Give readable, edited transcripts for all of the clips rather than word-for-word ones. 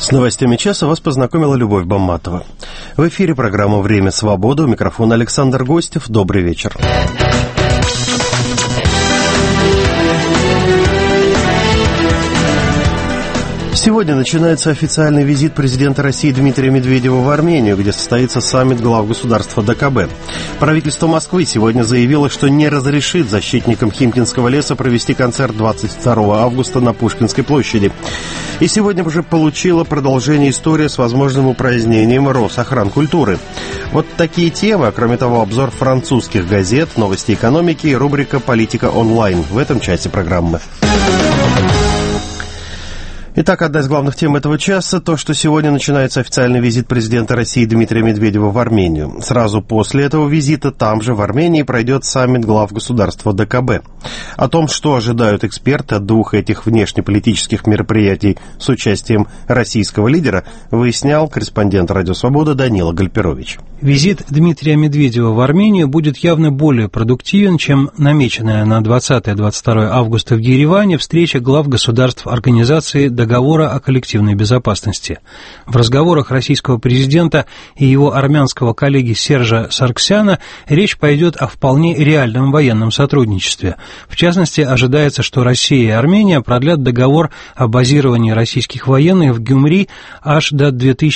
С новостями часа вас познакомила Любовь Бамматова. В эфире программа «Время свободы». У микрофона Александр Гостев. Добрый вечер. Сегодня начинается официальный визит президента России Дмитрия Медведева в Армению, где состоится саммит глав государства ДКБ. Правительство Москвы сегодня заявило, что не разрешит защитникам Химкинского леса провести концерт 22 августа на Пушкинской площади. И сегодня уже получила продолжение история с возможным упразднением Росохранкультуры. Вот такие темы, а кроме того, обзор французских газет, новости экономики и рубрика «Политика онлайн» в этом часе программы. Итак, одна из главных тем этого часа – то, что сегодня начинается официальный визит президента России Дмитрия Медведева в Армению. Сразу после этого визита там же, в Армении, пройдет саммит глав государства ДКБ. О том, что ожидают эксперты от двух этих внешнеполитических мероприятий с участием российского лидера, выяснял корреспондент «Радио Свобода» Данила Гальперович. Визит Дмитрия Медведева в Армению будет явно более продуктивен, чем намеченная на 20-22 августа в Ереване встреча глав государств Организации Договора о коллективной безопасности. В разговорах российского президента и его армянского коллеги Сержа Сарксяна речь пойдет о вполне реальном военном сотрудничестве. В частности, ожидается, что Россия и Армения продлят договор о базировании российских военных в Гюмри аж до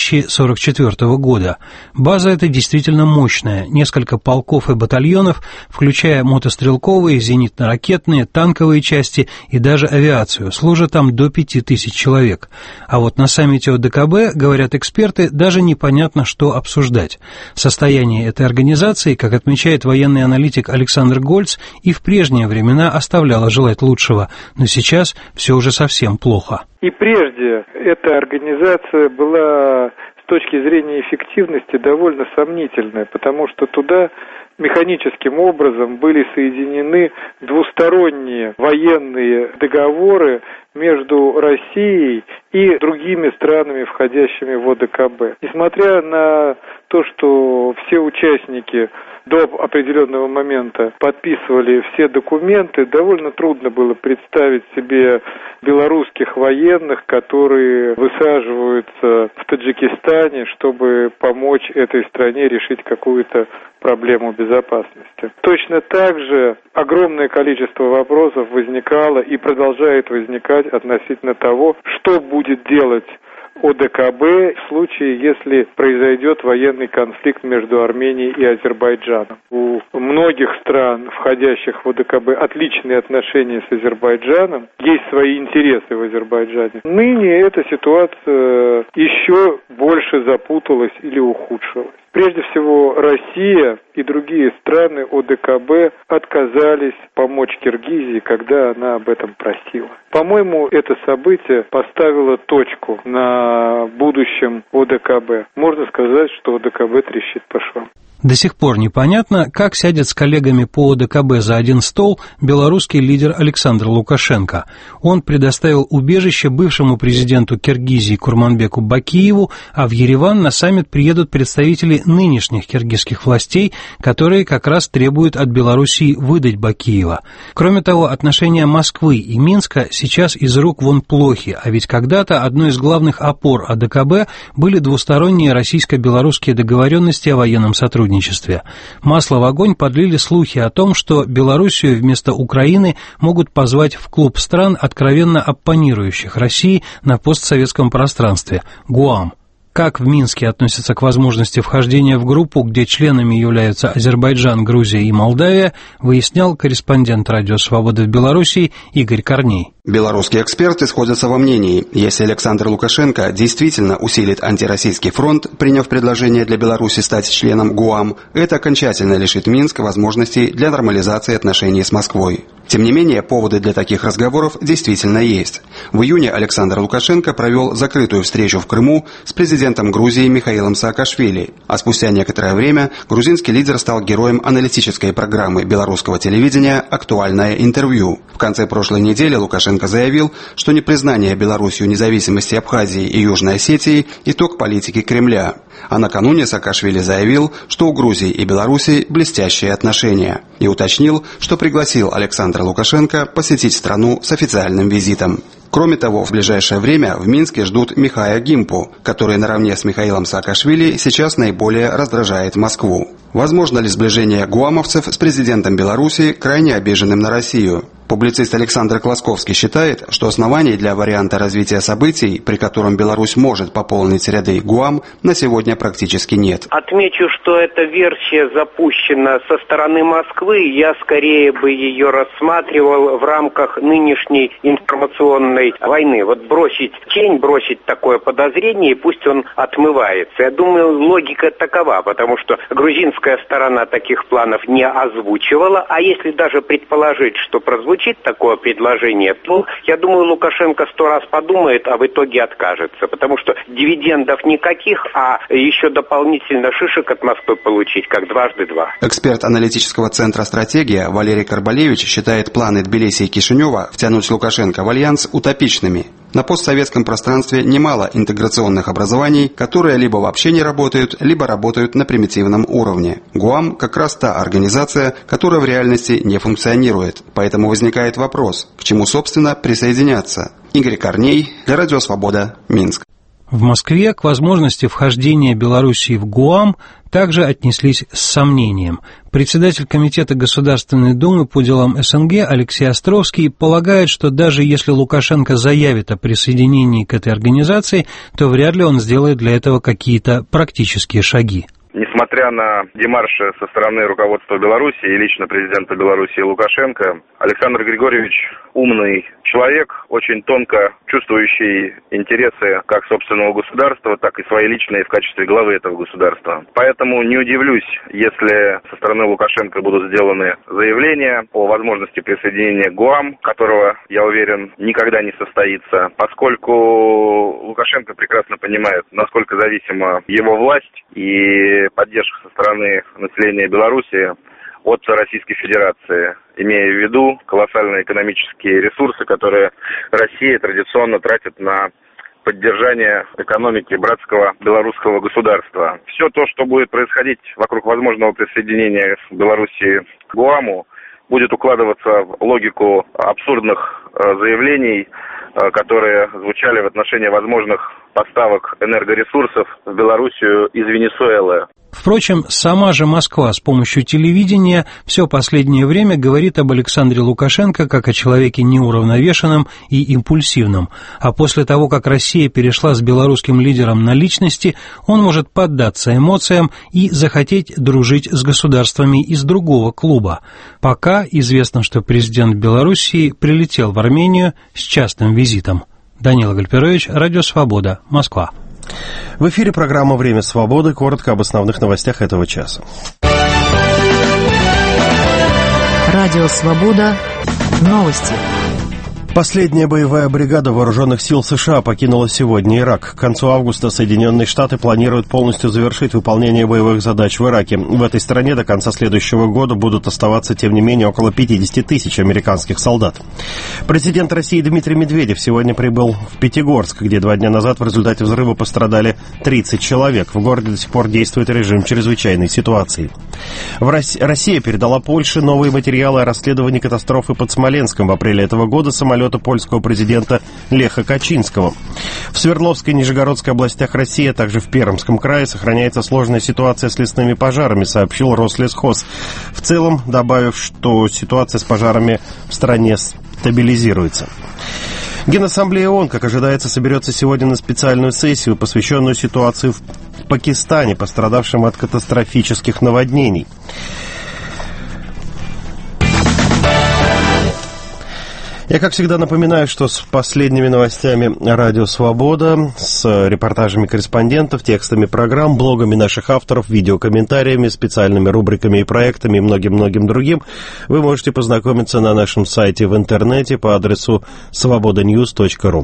2044 года. База эта действительно мощная. Несколько полков и батальонов, включая мотострелковые, зенитно-ракетные, танковые части и даже авиацию, служат там до 5000 человек. А вот на саммите ОДКБ, говорят эксперты, даже непонятно, что обсуждать. Состояние этой организации, как отмечает военный аналитик Александр Гольц, и в прежние времена оставляло желать лучшего, но сейчас все уже совсем плохо. И прежде эта организация была с точки зрения эффективности довольно сомнительная, потому что туда механическим образом были соединены двусторонние военные договоры между Россией и другими странами, входящими в ОДКБ. Несмотря на то, что все участники до определенного момента подписывали все документы, довольно трудно было представить себе белорусских военных, которые высаживаются в Таджикистане, чтобы помочь этой стране решить какую-то проблему безопасности. Точно так же огромное количество вопросов возникало и продолжает возникать относительно того, что будет делать ОДКБ в случае, если произойдет военный конфликт между Арменией и Азербайджаном. У многих стран, входящих в ОДКБ, отличные отношения с Азербайджаном, есть свои интересы в Азербайджане. Ныне эта ситуация еще больше запуталась или ухудшилась. Прежде всего, Россия и другие страны ОДКБ отказались помочь Киргизии, когда она об этом просила. По-моему, это событие поставило точку на будущем ОДКБ. Можно сказать, что ОДКБ трещит по швам. До сих пор непонятно, как сядет с коллегами по ОДКБ за один стол белорусский лидер Александр Лукашенко. Он предоставил убежище бывшему президенту Киргизии Курманбеку Бакиеву, а в Ереван на саммит приедут представители нынешних киргизских властей, которые как раз требуют от Белоруссии выдать Бакиева. Кроме того, отношения Москвы и Минска сейчас из рук вон плохи, а ведь когда-то одной из главных опор ОДКБ были двусторонние российско-белорусские договоренности о военном сотрудничестве. Масло в огонь подлили слухи о том, что Белоруссию вместо Украины могут позвать в клуб стран, откровенно оппонирующих России на постсоветском пространстве – ГУАМ. Как в Минске относятся к возможности вхождения в группу, где членами являются Азербайджан, Грузия и Молдавия, выяснял корреспондент «Радио Свободы» в Белоруссии Игорь Корней. Белорусские эксперты сходятся во мнении, если Александр Лукашенко действительно усилит антироссийский фронт, приняв предложение для Беларуси стать членом ГУАМ, это окончательно лишит Минск возможностей для нормализации отношений с Москвой. Тем не менее, поводы для таких разговоров действительно есть. В июне Александр Лукашенко провел закрытую встречу в Крыму с президентом Грузии Михаилом Саакашвили, а спустя некоторое время грузинский лидер стал героем аналитической программы белорусского телевидения «Актуальное интервью». В конце прошлой недели Лукашенко заявил, что непризнание Беларусью независимости Абхазии и Южной Осетии – итог политики Кремля. А накануне Саакашвили заявил, что у Грузии и Беларуси блестящие отношения. И уточнил, что пригласил Александра Лукашенко посетить страну с официальным визитом. Кроме того, в ближайшее время в Минске ждут Михая Гимпу, который наравне с Михаилом Саакашвили сейчас наиболее раздражает Москву. Возможно ли сближение гуамовцев с президентом Беларуси, крайне обиженным на Россию? Публицист Александр Класковский считает, что оснований для варианта развития событий, при котором Беларусь может пополнить ряды ГУАМ, на сегодня практически нет. Отмечу, что эта версия запущена со стороны Москвы. Я скорее бы ее рассматривал в рамках нынешней информационной войны. Вот бросить тень, бросить такое подозрение, и пусть он отмывается. Я думаю, логика такова, потому что грузинская сторона таких планов не озвучивала, а если даже предположить, что прозвучит такое предложение, то, я думаю, Лукашенко 100 раз подумает, а в итоге откажется, потому что дивидендов никаких, а еще дополнительно шишек от Москвы получить, как дважды два. Эксперт аналитического центра «Стратегия» Валерий Карбалевич считает планы Тбилиси и Кишинева втянуть Лукашенко в альянс утопичными. На постсоветском пространстве немало интеграционных образований, которые либо вообще не работают, либо работают на примитивном уровне. ГУАМ как раз та организация, которая в реальности не функционирует. Поэтому возникает вопрос, к чему, собственно, присоединяться. Игорь Корней, для Радио Свобода, Минск. В Москве к возможности вхождения Белоруссии в ГУАМ также отнеслись с сомнением. Председатель Комитета Государственной Думы по делам СНГ Алексей Островский полагает, что даже если Лукашенко заявит о присоединении к этой организации, то вряд ли он сделает для этого какие-то практические шаги. Несмотря на демарши со стороны руководства Беларуси и лично президента Беларуси Лукашенко, Александр Григорьевич умный человек, очень тонко чувствующий интересы как собственного государства, так и свои личные в качестве главы этого государства. Поэтому не удивлюсь, если со стороны Лукашенко будут сделаны заявления о возможности присоединения к ГУАМ, которого, я уверен, никогда не состоится, поскольку Лукашенко прекрасно понимает, насколько зависима его власть и поддержка со стороны населения Беларуси от Российской Федерации, имея в виду колоссальные экономические ресурсы, которые Россия традиционно тратит на поддержание экономики братского белорусского государства. Все то, что будет происходить вокруг возможного присоединения Беларуси к ГУАМу, будет укладываться в логику абсурдных заявлений, которые звучали в отношении возможных поставок энергоресурсов в Белоруссию из Венесуэлы. Впрочем, сама же Москва с помощью телевидения все последнее время говорит об Александре Лукашенко как о человеке неуравновешенном и импульсивном, а после того, как Россия перешла с белорусским лидером на личности, он может поддаться эмоциям и захотеть дружить с государствами из другого клуба. Пока известно, что президент Белоруссии прилетел в Армению с частным визитом. Данила Гальперович, Радио Свобода, Москва. В эфире программа «Время свободы». Коротко об основных новостях этого часа. Радио Свобода. Новости. Последняя боевая бригада вооруженных сил США покинула сегодня Ирак. К концу августа Соединенные Штаты планируют полностью завершить выполнение боевых задач в Ираке. В этой стране до конца следующего года будут оставаться, тем не менее, около 50 тысяч американских солдат. Президент России Дмитрий Медведев сегодня прибыл в Пятигорск, где 2 дня назад в результате взрыва пострадали 30 человек. В городе до сих пор действует режим чрезвычайной ситуации. Россия передала Польше новые материалы о расследовании катастрофы под Смоленском. В апреле этого года самолета польского президента Леха Качинского. В Свердловской и Нижегородской областях России, а также в Пермском крае сохраняется сложная ситуация с лесными пожарами, сообщил Рослесхоз. В целом, добавив, что ситуация с пожарами в стране стабилизируется. Генассамблея ООН, как ожидается, соберется сегодня на специальную сессию, посвященную ситуации в Пакистане, пострадавшим от катастрофических наводнений. Я, как всегда, напоминаю, что с последними новостями Радио Свобода, с репортажами корреспондентов, текстами программ, блогами наших авторов, видеокомментариями, специальными рубриками и проектами и многим-многим другим вы можете познакомиться на нашем сайте в интернете по адресу svobodanews.ru.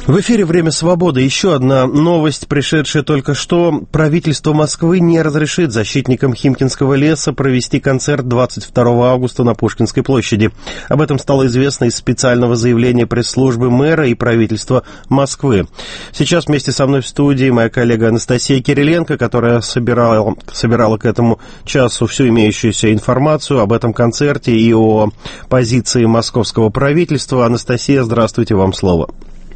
В эфире «Время свободы». Еще одна новость, пришедшая только что. Правительство Москвы не разрешит защитникам Химкинского леса провести концерт 22 августа на Пушкинской площади. Об этом стало известно из специального заявления пресс-службы мэра и правительства Москвы. Сейчас вместе со мной в студии моя коллега Анастасия Кириленко, которая собирала к этому часу всю имеющуюся информацию об этом концерте и о позиции московского правительства. Анастасия, здравствуйте, вам слово.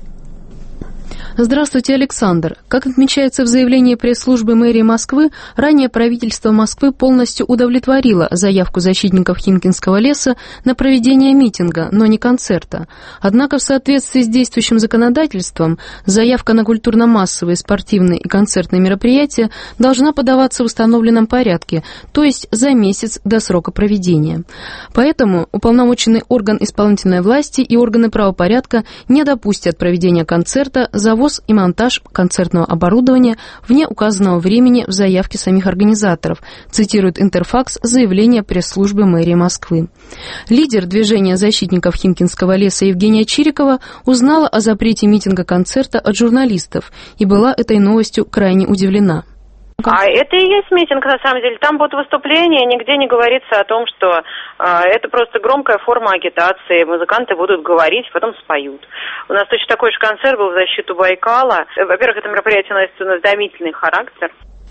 Здравствуйте, Александр. Как отмечается в заявлении пресс-службы мэрии Москвы, ранее правительство Москвы полностью удовлетворило заявку защитников Химкинского леса на проведение митинга, но не концерта. Однако в соответствии с действующим законодательством заявка на культурно-массовые, спортивные и концертные мероприятия должна подаваться в установленном порядке, то есть за месяц до срока проведения. Поэтому уполномоченный орган исполнительной власти и органы правопорядка не допустят проведения концерта, завоз и монтаж концертного оборудования вне указанного времени в заявке самих организаторов, цитирует Интерфакс заявление пресс-службы мэрии Москвы. Лидер движения защитников Химкинского леса Евгения Чирикова узнала о запрете митинга-концерта от журналистов и была этой новостью крайне удивлена. А это и есть митинг, на самом деле. Там будут выступления, нигде не говорится о том, что это просто громкая форма агитации. Музыканты будут говорить, потом споют. У нас точно такой же концерт был в защиту Байкала. Во-первых, это мероприятие носит знамительный характер.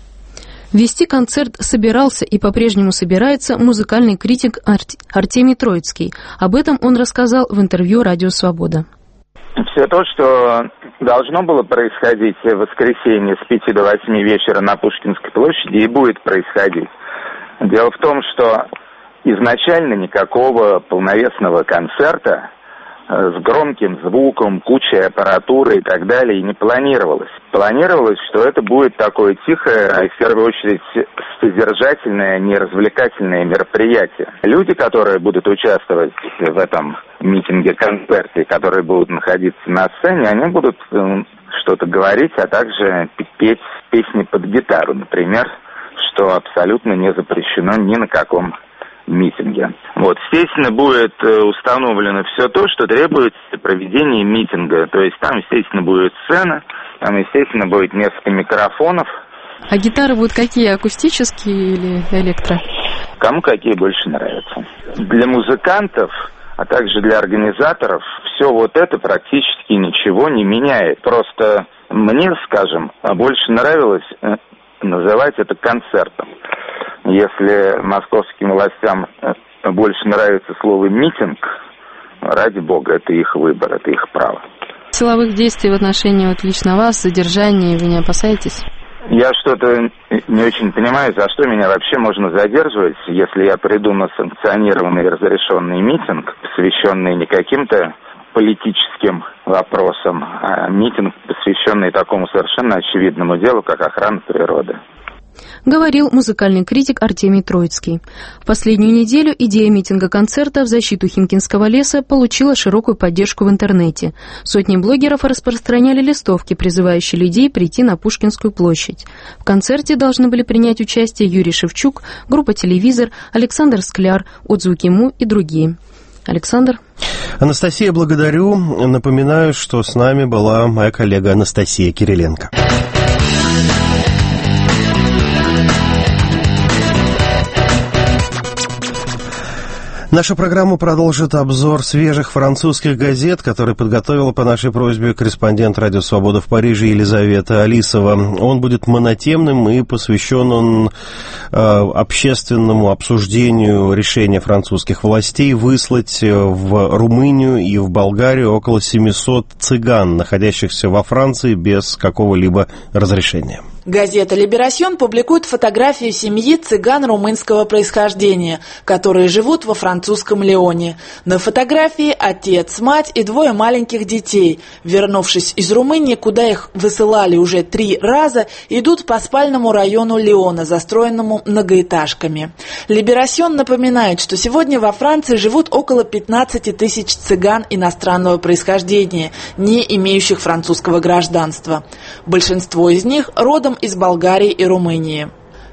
Вести концерт собирался и по-прежнему собирается музыкальный критик Артемий Троицкий. Об этом он рассказал в интервью «Радио Свобода». Все то, что должно было происходить в воскресенье с 5 до 8 вечера на Пушкинской площади, и будет происходить. Дело в том, что изначально никакого полновесного концерта с громким звуком, кучей аппаратуры и так далее и не планировалось. Планировалось, что это будет такое тихое, а в первую очередь содержательное, не развлекательное мероприятие. Люди, которые будут участвовать в этом митинге-концерте, которые будут находиться на сцене, они будут что-то говорить, а также петь песни под гитару, например, что абсолютно не запрещено ни на каком митинге. Естественно, будет установлено все то, что требуется проведения митинга. То есть там, естественно, будет сцена, там, естественно, будет несколько микрофонов. А гитары будут какие, акустические или электро? Кому какие больше нравятся. Для музыкантов, а также для организаторов, все это практически ничего не меняет. Просто мне, скажем, больше нравилось называть это концертом. Если московским властям больше нравится слово «митинг», ради бога, это их выбор, это их право. Силовых действий в отношении лично вас, задержания, вы не опасаетесь? Я что-то не очень понимаю, за что меня вообще можно задерживать, если я приду на санкционированный и разрешенный митинг, посвященный не каким-то политическим вопросам, а митинг, посвященный такому совершенно очевидному делу, как охрана природы. Говорил музыкальный критик Артемий Троицкий. В последнюю неделю идея митинга-концерта в защиту Химкинского леса получила широкую поддержку в интернете. Сотни блогеров распространяли листовки, призывающие людей прийти на Пушкинскую площадь. В концерте должны были принять участие Юрий Шевчук, группа «Телевизор», Александр Скляр, «Отзвуки Му» и другие. Александр. Анастасия, благодарю. Напоминаю, что с нами была моя коллега Анастасия Кириленко. Нашу программу продолжит обзор свежих французских газет, который подготовила по нашей просьбе корреспондент «Радио Свобода» в Париже Елизавета Алисова. Он будет монотемным и посвящен он общественному обсуждению решения французских властей выслать в Румынию и в Болгарию около 700 цыган, находящихся во Франции без какого-либо разрешения. Газета «Либерасьон» публикует фотографию семьи цыган румынского происхождения, которые живут во французском Лионе. На фотографии отец, мать и двое маленьких детей. Вернувшись из Румынии, куда их высылали уже 3 раза, идут по спальному району Лиона, застроенному многоэтажками. «Либерасьон» напоминает, что сегодня во Франции живут около 15 тысяч цыган иностранного происхождения, не имеющих французского гражданства. Большинство из них родом из Болгарии и Румынии.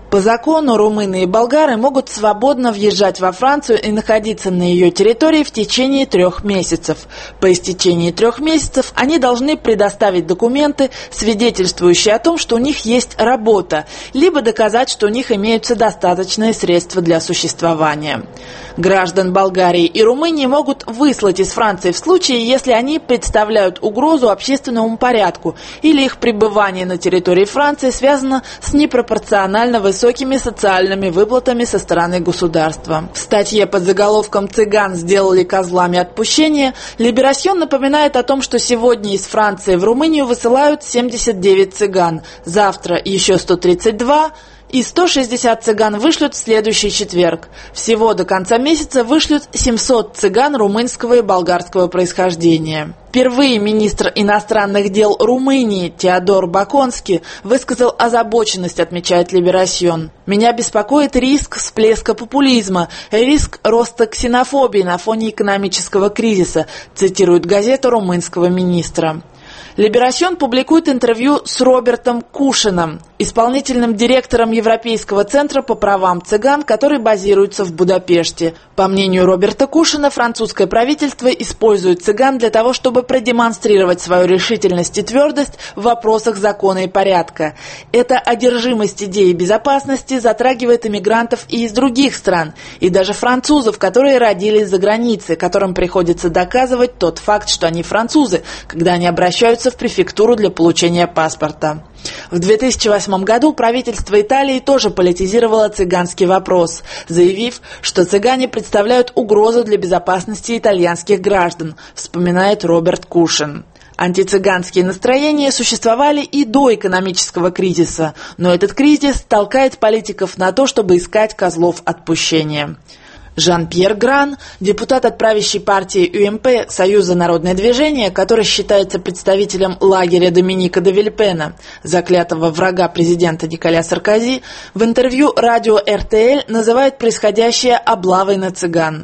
По закону румыны и болгары могут свободно въезжать во Францию и находиться на ее территории в течение 3 месяцев. По истечении 3 месяцев они должны предоставить документы, свидетельствующие о том, что у них есть работа, либо доказать, что у них имеются достаточные средства для существования. Граждан Болгарии и Румынии могут выслать из Франции в случае, если они представляют угрозу общественному порядку или их пребывание на территории Франции связано с непропорционально высокими социальными выплатами со стороны государства. В статье под заголовком «Цыган сделали козлами отпущения» Либерасьон напоминает о том, что сегодня из Франции в Румынию высылают 79 цыган, завтра еще 132, и 160 цыган вышлют в следующий четверг. Всего до конца месяца вышлют 700 цыган румынского и болгарского происхождения. Впервые министр иностранных дел Румынии Теодор Баконски высказал озабоченность, отмечает Либерасьон. «Меня беспокоит риск всплеска популизма, риск роста ксенофобии на фоне экономического кризиса», цитирует газета румынского министра. Либерасьон публикует интервью с Робертом Кушином, исполнительным директором Европейского центра по правам цыган, который базируется в Будапеште. По мнению Роберта Кушина, французское правительство использует цыган для того, чтобы продемонстрировать свою решительность и твердость в вопросах закона и порядка. Эта одержимость идеей безопасности затрагивает иммигрантов и из других стран, и даже французов, которые родились за границей, которым приходится доказывать тот факт, что они французы, когда они обращаются в префектуру для получения паспорта. В 2008 году правительство Италии тоже политизировало цыганский вопрос, заявив, что цыгане представляют угрозу для безопасности итальянских граждан, вспоминает Роберт Кушин. Антицыганские настроения существовали и до экономического кризиса, но этот кризис толкает политиков на то, чтобы искать козлов отпущения. Жан-Пьер Гран, депутат от правящей партии ЮМП Союза народное движение, который считается представителем лагеря Доминика де Вильпена, заклятого врага президента Николя Саркози, в интервью радио РТЛ называет происходящее облавой на цыган.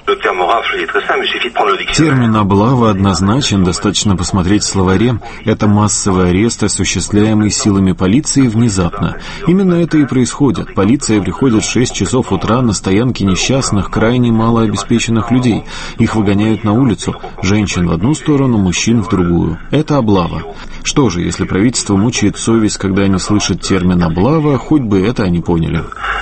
Термин «облава» однозначен, достаточно посмотреть в словаре. Это массовый арест, осуществляемый силами полиции внезапно. Именно это и происходит. Полиция приходит в 6 часов утра на стоянки несчастных, крайне малообеспеченных людей. Их выгоняют на улицу. Женщин в одну сторону, мужчин в другую. Это облава. Что же, если правительство мучает совесть, когда они слышат термин «облава», хоть бы это они поняли.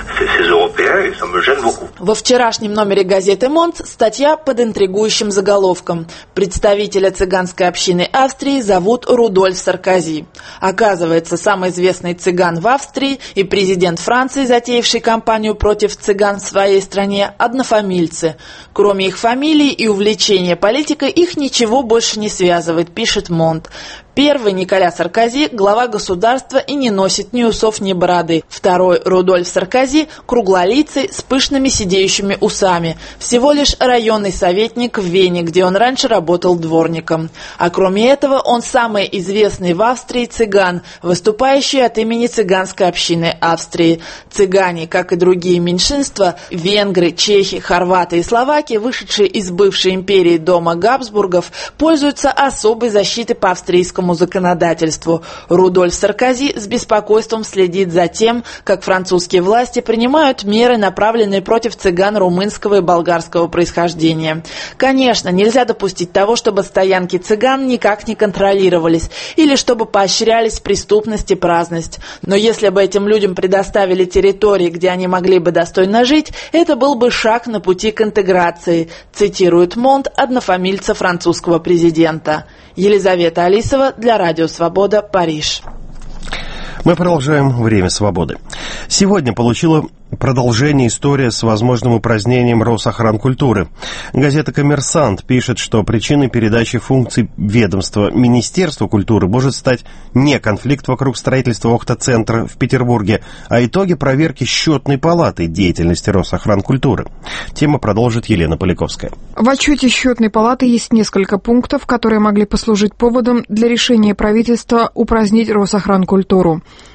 Во вчерашнем номере газеты «Монт» статья под интригующим заголовком. Представителя цыганской общины Австрии зовут Рудольф Саркози. Оказывается, самый известный цыган в Австрии и президент Франции, затеявший кампанию против цыган в своей стране, однофамильцы. Кроме их фамилий и увлечения политикой, их ничего больше не связывает, пишет «Монт». Первый, Николя Саркози, глава государства и не носит ни усов, ни бороды. Второй, Рудольф Саркози, круглолицый, с пышными сидеющими усами. Всего лишь районный советник в Вене, где он раньше работал дворником. А кроме этого, он самый известный в Австрии цыган, выступающий от имени цыганской общины Австрии. Цыгане, как и другие меньшинства, венгры, чехи, хорваты и словаки, вышедшие из бывшей империи дома Габсбургов, пользуются особой защитой по австрийскому законодательству. Рудольф Саркози с беспокойством следит за тем, как французские власти принимают меры, направленные против цыган румынского и болгарского происхождения. Конечно, нельзя допустить того, чтобы стоянки цыган никак не контролировались или чтобы поощрялись преступность и праздность. Но если бы этим людям предоставили территории, где они могли бы достойно жить, это был бы шаг на пути к интеграции, цитирует Монт однофамильца французского президента. Елизавета Алисова для Радио Свобода, Париж. Мы продолжаем «Время свободы». Сегодня получила продолжение история с возможным упразднением Росохранкультуры. Газета «Коммерсант» пишет, что причиной передачи функций ведомства Министерству культуры может стать не конфликт вокруг строительства Охта-центра в Петербурге, а итоги проверки счетной палаты деятельности Росохранкультуры. Тему продолжит Елена Поляковская. В отчете счетной палаты есть несколько пунктов, которые могли послужить поводом для решения правительства упразднить Росохранкультуру.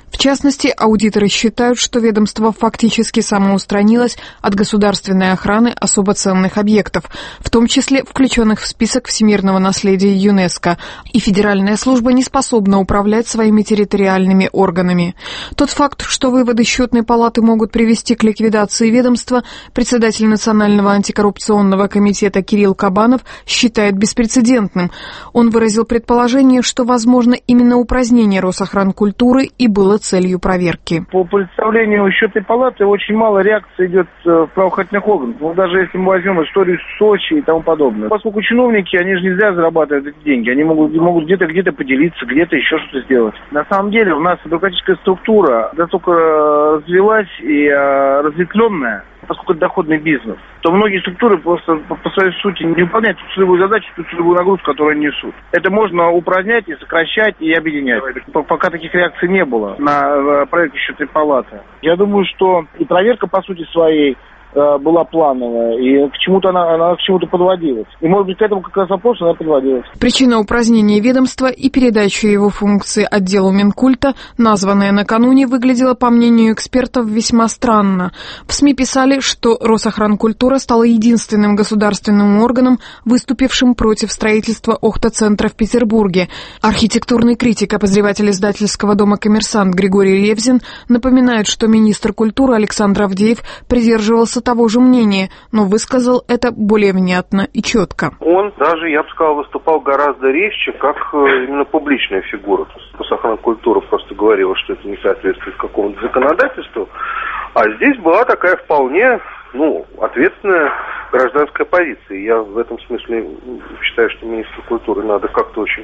В частности, аудиторы считают, что ведомство фактически самоустранилось от государственной охраны особо ценных объектов, в том числе включенных в список всемирного наследия ЮНЕСКо, и Федеральная служба не способна управлять своими территориальными органами. Тот факт, что выводы Счетной палаты могут привести к ликвидации ведомства, председатель Национального антикоррупционного комитета Кирилл Кабанов считает беспрецедентным. Он выразил предположение, что, возможно, именно упразднение Росохранкультуры и было целью проверки. По представлению Счетной палаты очень мало реакции идет в правоохранительных органах. Ну, даже если мы возьмем историю Сочи и тому подобное. Поскольку чиновники, они же не зря зарабатывают эти деньги. Они могут где-то поделиться, где-то еще что-то сделать. На самом деле у нас бюрократическая структура настолько развилась и разветвленная, поскольку это доходный бизнес, то многие структуры просто по своей сути не выполняют ту целевую задачу, ту целевую нагрузку, которую они несут. Это можно упразднять и сокращать, и объединять. Пока таких реакций не было на проекте Счетной палаты. Я думаю, что и проверка по сути своей была плановая, и к чему-то она к чему-то подводилась. И, может быть, к этому как раз вопросу она подводилась. Причина упразднения ведомства и передачи его функции отделу Минкульта, названная накануне, выглядела, по мнению экспертов, весьма странно. В СМИ писали, что Росохранкультура стала единственным государственным органом, выступившим против строительства Охта-центра в Петербурге. Архитектурный критик, обозреватель издательского дома «Коммерсант» Григорий Ревзин напоминает, что министр культуры Александр Авдеев придерживался того же мнения, но высказал это более внятно и четко. Он даже, я бы сказал, выступал гораздо резче, как именно публичная фигура. Росохранкультура просто говорила, что это не соответствует какому-то законодательству, а здесь была такая вполне, ответственная гражданская позиция. Я в этом смысле считаю, что министру культуры надо как-то очень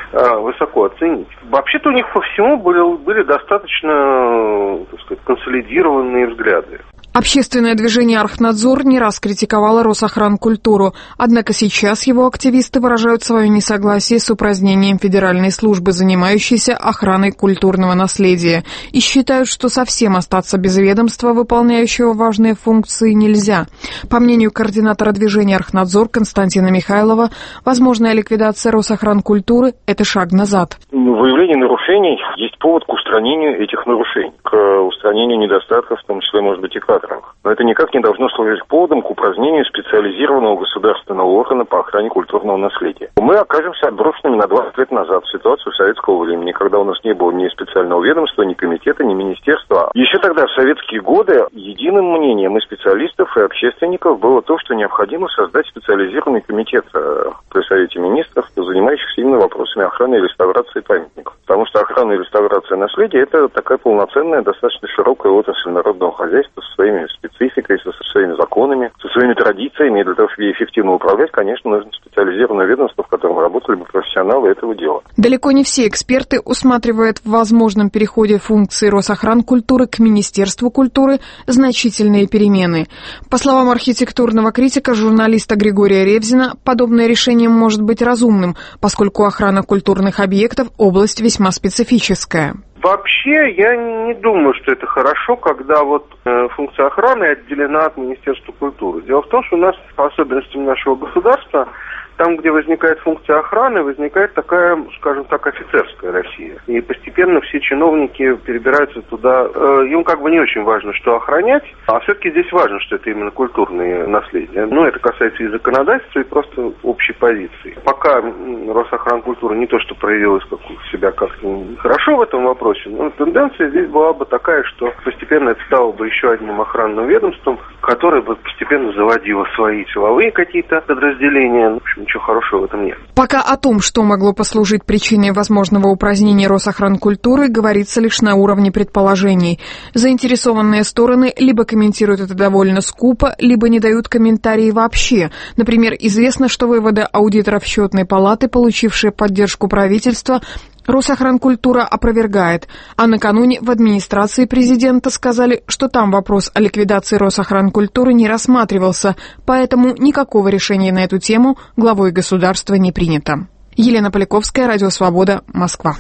высоко оценить. Вообще-то у них по всему были достаточно, так сказать, консолидированные взгляды. Общественное движение «Архнадзор» не раз критиковало Росохранкультуру, однако сейчас его активисты выражают свое несогласие с упразднением федеральной службы, занимающейся охраной культурного наследия, и считают, что совсем остаться без ведомства, выполняющего важные функции, нельзя. По мнению координатора движения «Архнадзор» Константина Михайлова, возможная ликвидация Росохранкультуры – это шаг назад. Выявление нарушений есть повод к устранению этих нарушений, к устранению недостатков, в том числе, может быть, и кадров. Но это никак не должно служить поводом к упразднению специализированного государственного органа по охране культурного наследия. Мы окажемся отброшенными на 20 лет назад в ситуацию советского времени, когда у нас не было ни специального ведомства, ни комитета, ни министерства. Еще тогда, в советские годы, единым мнением и специалистов, и общественников было то, что необходимо создать специализированный комитет при Совете Министров, занимающихся именно вопросами охраны и реставрации памятников. Потому что охрана и реставрация наследия – это такая полноценная, достаточно широкая отрасль народного хозяйства со своими спецификой, со своими законами, со своими традициями. И для того, чтобы ей эффективно управлять, конечно, нужно специализированное ведомство, в котором работали бы профессионалы этого дела. Далеко не все эксперты усматривают в возможном переходе функции Росохранкультуры к Министерству культуры значительные перемены. По словам архитектурного критика, журналиста Григория Ревзина, подобное решение может быть разумным, поскольку охрана культурных объектов – область весьма специфическая. Вообще, я не думаю, что это хорошо, когда функция охраны отделена от Министерства культуры. Дело в том, что у нас, по особенностям нашего государства, там, где возникает функция охраны, возникает такая, скажем так, офицерская Россия. И постепенно все чиновники перебираются туда. Им не очень важно, что охранять, а все-таки здесь важно, что это именно культурные наследия. Это касается и законодательства, и просто общей позиции. Пока Росохранкультура не то, что проявилась себя как-то хорошо в этом вопросе, но тенденция здесь была бы такая, что постепенно это стало бы еще одним охранным ведомством, которое бы постепенно заводило свои силовые какие-то подразделения. В общем, ничего хорошего в этом нет. Пока о том, что могло послужить причиной возможного упразднения Росохранкультуры, говорится лишь на уровне предположений. Заинтересованные стороны либо комментируют это довольно скупо, либо не дают комментарии вообще. Например, известно, что выводы аудиторов Счетной палаты, получившие поддержку правительства, Росохранкультура опровергает, а накануне в администрации президента сказали, что там вопрос о ликвидации Росохранкультуры не рассматривался, поэтому никакого решения на эту тему главой государства не принято. Елена Поляковская, Радио Свобода, Москва.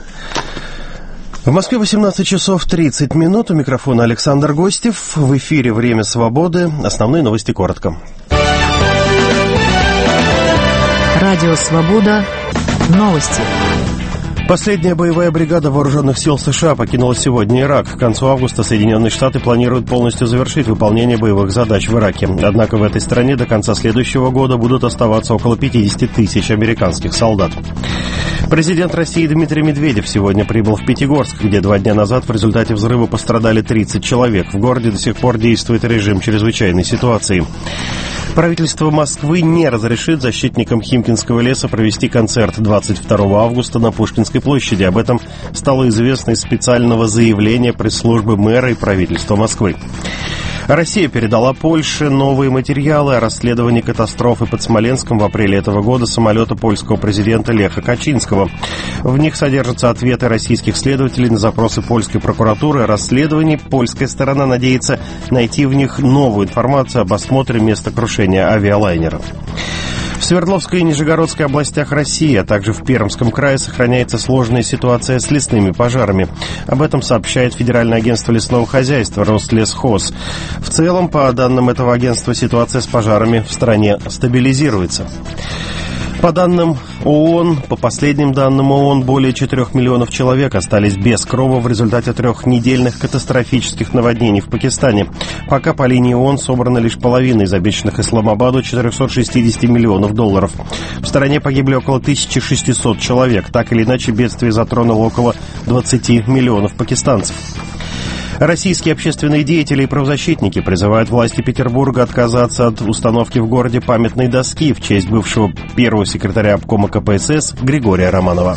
В Москве 18 часов 30 минут. У микрофона Александр Гостев. В эфире «Время свободы». Основные новости коротко. Радио Свобода. Новости. Последняя боевая бригада вооруженных сил США покинула сегодня Ирак. К концу августа Соединенные Штаты планируют полностью завершить выполнение боевых задач в Ираке. Однако в этой стране до конца следующего года будут оставаться около 50 тысяч американских солдат. Президент России Дмитрий Медведев сегодня прибыл в Пятигорск, где 2 дня назад в результате взрыва пострадали 30 человек. В городе до сих пор действует режим чрезвычайной ситуации. Правительство Москвы не разрешит защитникам Химкинского леса провести концерт 22 августа на Пушкинской площади. Об этом стало известно из специального заявления пресс-службы мэра и правительства Москвы. Россия передала Польше новые материалы о расследовании катастрофы под Смоленском в апреле этого года самолета польского президента Леха Качинского. В них содержатся ответы российских следователей на запросы польской прокуратуры о расследовании. Польская сторона надеется найти в них новую информацию об осмотре места крушения авиалайнера. В Свердловской и Нижегородской областях России, а также в Пермском крае сохраняется сложная ситуация с лесными пожарами. Об этом сообщает Федеральное агентство лесного хозяйства Рослесхоз. В целом, по данным этого агентства, ситуация с пожарами в стране стабилизируется. По последним данным ООН, более 4 миллионов человек остались без крова в результате 3-недельных катастрофических наводнений в Пакистане. Пока по линии ООН собрана лишь половина из обещанных Исламабаду 460 миллионов долларов. В стране погибли около 1600 человек. Так или иначе, бедствие затронуло около 20 миллионов пакистанцев. Российские общественные деятели и правозащитники призывают власти Петербурга отказаться от установки в городе памятной доски в честь бывшего первого секретаря обкома КПСС Григория Романова.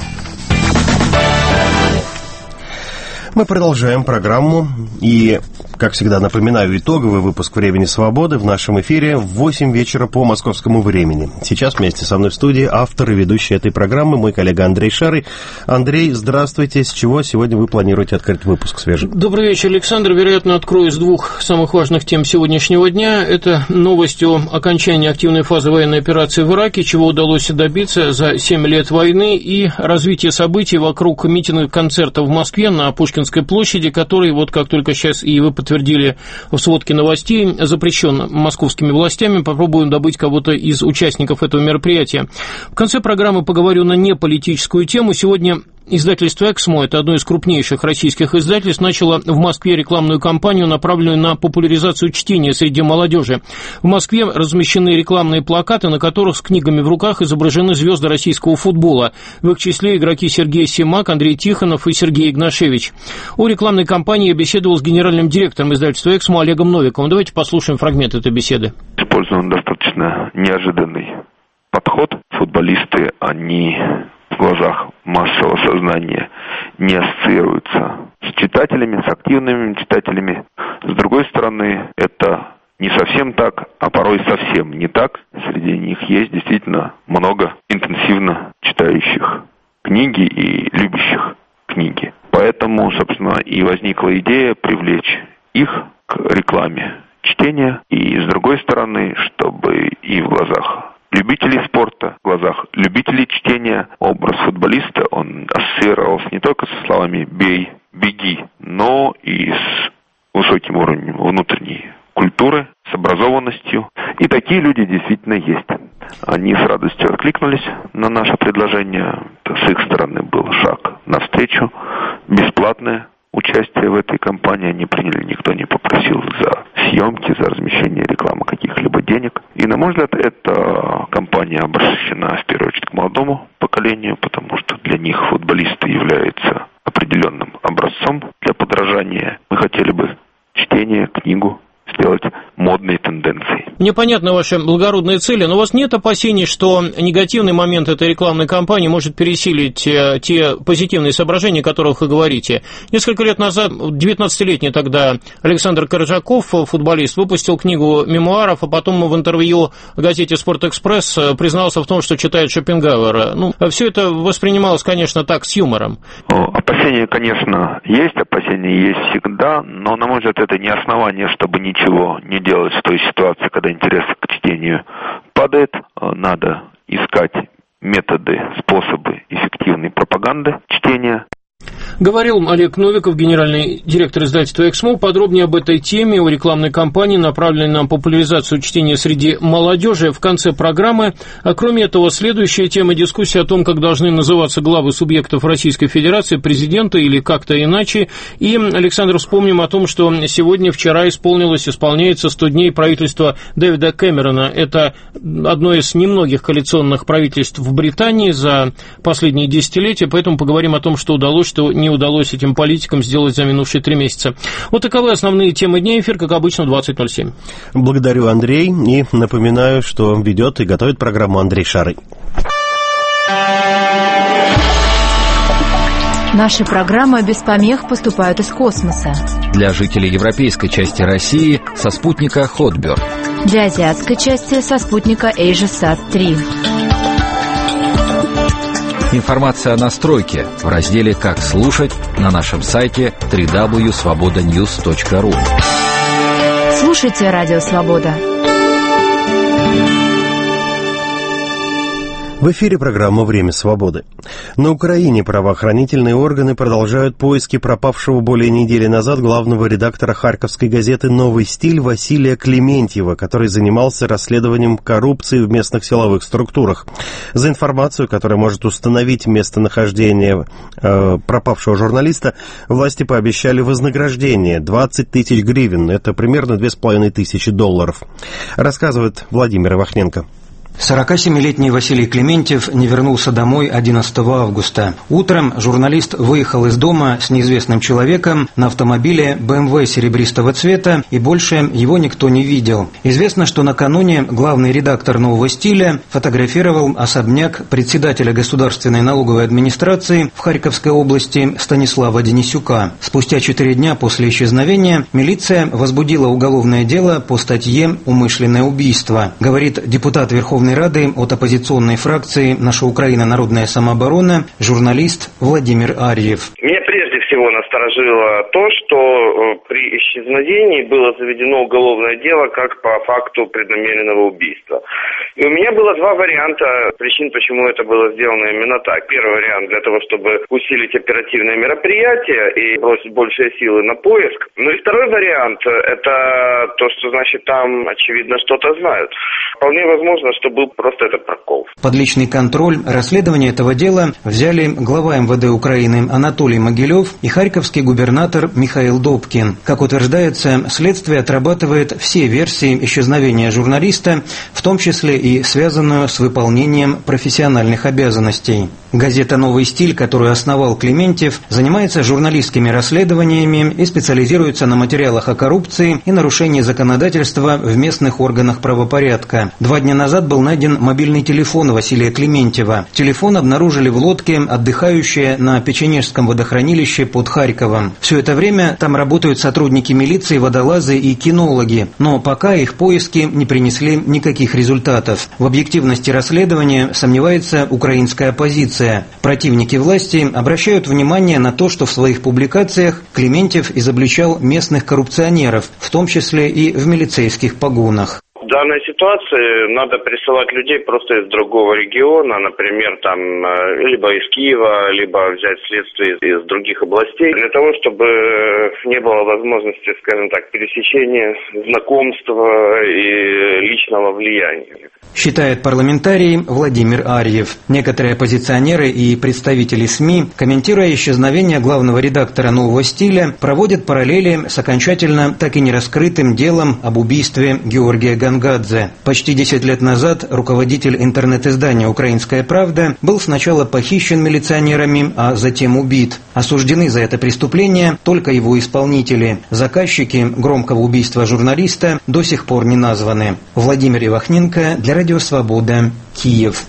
Мы продолжаем программу и, как всегда, напоминаю, итоговый выпуск «Времени свободы» в нашем эфире в 8 вечера по московскому времени. Сейчас вместе со мной в студии автор и ведущий этой программы, мой коллега Андрей Шарый. Андрей, здравствуйте. С чего сегодня вы планируете открыть выпуск свежий? Добрый вечер, Александр. Вероятно, открою с 2 самых важных тем сегодняшнего дня. Это новость о окончании активной фазы военной операции в Ираке, чего удалось добиться за 7 лет войны, и развитие событий вокруг митинга концерта в Москве на Пушкинской площади, который, вот как только сейчас и вы подтвердили в сводке новостей, запрещен московскими властями. Попробуем добыть кого-то из участников этого мероприятия. В конце программы поговорю на неполитическую тему. Сегодня издательство «Эксмо», это одно из крупнейших российских издательств, начало в Москве рекламную кампанию, направленную на популяризацию чтения среди молодежи. В Москве размещены рекламные плакаты, на которых с книгами в руках изображены звезды российского футбола. В их числе игроки Сергей Симак, Андрей Тихонов и Сергей Игнашевич. О рекламной кампании я беседовал с генеральным директором издательства «Эксмо» Олегом Новиковым. Давайте послушаем фрагмент этой беседы. Использован достаточно неожиданный подход. Футболисты, они в глазах массового сознания не ассоциируются с читателями, с активными читателями. С другой стороны, это не совсем так, а порой совсем не так. Среди них есть действительно много интенсивно читающих книги и любящих книги. Поэтому, собственно, и возникла идея привлечь их к рекламе чтения. И, с другой стороны, чтобы и в глазах любителей спорта, в глазах любителей чтения образ футболиста, он ассоциировался не только со словами «бей», «беги», но и с высоким уровнем внутренней культуры, с образованностью. И такие люди действительно есть. Они с радостью откликнулись на наше предложение. С их стороны был шаг навстречу. Бесплатное участие в этой кампании они приняли, никто не попросил за съемки, за размещение рекламы каких-либо денег. И, на мой взгляд, эта кампания обращена в первую очередь к молодому поколению, потому что для них футболисты являются определенным образцом для подражания. Мы хотели бы чтение, книгу сделать модной тенденцией. Мне понятны ваши благородные цели, но у вас нет опасений, что негативный момент этой рекламной кампании может пересилить те позитивные соображения, о которых вы говорите? Несколько лет назад 19-летний тогда Александр Коржаков, футболист, выпустил книгу мемуаров, а потом в интервью газете «Спортэкспресс» признался в том, что читает Шопенгауэра. Все это воспринималось, конечно, так, с юмором. Опасения, конечно, есть всегда, но, на мой взгляд, это не основание, чтобы ничего не делать в той ситуации, когда интерес к чтению падает. Надо искать методы, способы эффективной пропаганды чтения. Говорил Олег Новиков, генеральный директор издательства «Эксмо». Подробнее об этой теме, о рекламной кампании, направленной на популяризацию чтения среди молодежи, в конце программы. А кроме этого, следующая тема дискуссии о том, как должны называться главы субъектов Российской Федерации, президента или как-то иначе. И, Александр, вспомним о том, что вчера исполняется 100 дней правительства Дэвида Кэмерона. Это одно из немногих коалиционных правительств в Британии за последние десятилетия, поэтому поговорим о том, что удалось, что не удалось этим политикам сделать за минувшие 3 месяца. Вот таковы основные темы дня. Эфир, как обычно, 20:07. Благодарю, Андрей, и напоминаю, что ведет и готовит программу Андрей Шарый. Наши программы без помех поступают из космоса. Для жителей европейской части России со спутника Hotbird. Для азиатской части со спутника AsiaSat-3. Информация о настройке в разделе «Как слушать» на нашем сайте www.svobodanews.ru. Слушайте Радио Свобода. В эфире программа «Время свободы». На Украине правоохранительные органы продолжают поиски пропавшего более недели назад главного редактора харьковской газеты «Новый стиль» Василия Клементьева, который занимался расследованием коррупции в местных силовых структурах. За информацию, которая может установить местонахождение пропавшего журналиста, власти пообещали вознаграждение 20 тысяч гривен, это примерно $2500. Рассказывает Владимир Ивахненко. 47-летний Василий Клементьев не вернулся домой 11 августа. Утром журналист выехал из дома с неизвестным человеком на автомобиле BMW серебристого цвета, и больше его никто не видел. Известно, что накануне главный редактор «Нового стиля» фотографировал особняк председателя Государственной налоговой администрации в Харьковской области Станислава Денисюка. Спустя 4 дня после исчезновения милиция возбудила уголовное дело по статье «Умышленное убийство», говорит депутат Верховной Рады от оппозиционной фракции «Наша Украина. Народная самооборона» журналист Владимир Арьев. Меня прежде всего насторожило то, что при исчезновении было заведено уголовное дело как по факту преднамеренного убийства. И у меня было 2 варианта причин, почему это было сделано именно так. Первый вариант для того, чтобы усилить оперативные мероприятия и бросить большие силы на поиск. Ну и второй вариант – это то, что, значит, там, очевидно, что-то знают. Вполне возможно, что был просто этот прокол. Под личный контроль расследования этого дела взяли глава МВД Украины Анатолий Могилев и харьковский губернатор Михаил Добкин. Как утверждается, следствие отрабатывает все версии исчезновения журналиста, в том числе и связанную с выполнением профессиональных обязанностей. Газета «Новый стиль», которую основал Клементьев, занимается журналистскими расследованиями и специализируется на материалах о коррупции и нарушении законодательства в местных органах правопорядка. 2 дня назад был найден мобильный телефон Василия Клементьева. Телефон обнаружили в лодке, отдыхающей на Печенежском водохранилище под Харьковом. Все это время там работают сотрудники милиции, водолазы и кинологи, но пока их поиски не принесли никаких результатов. В объективности расследования сомневается украинская оппозиция. Противники власти обращают внимание на то, что в своих публикациях Клементьев изобличал местных коррупционеров, в том числе и в милицейских погонах. В данной ситуации надо присылать людей просто из другого региона, например, там, либо из Киева, либо взять следствие из других областей, для того, чтобы не было возможности, скажем так, пересечения, знакомства и личного влияния. Считает парламентарий Владимир Арьев. Некоторые оппозиционеры и представители СМИ, комментируя исчезновение главного редактора «Нового стиля», проводят параллели с окончательно так и не раскрытым делом об убийстве Георгия Гангадзе. Почти 10 лет назад руководитель интернет-издания «Украинская правда» был сначала похищен милиционерами, а затем убит. Осуждены за это преступление только его исполнители. Заказчики громкого убийства журналиста до сих пор не названы. Владимир Ивахненко для Радио Свобода, Киев.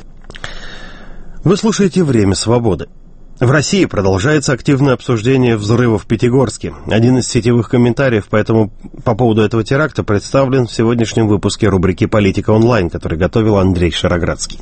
Вы слушаете «Время свободы». В России продолжается активное обсуждение взрыва в Пятигорске. Один из сетевых комментариев по поводу этого теракта представлен в сегодняшнем выпуске рубрики «Политика онлайн», который готовил Андрей Шароградский.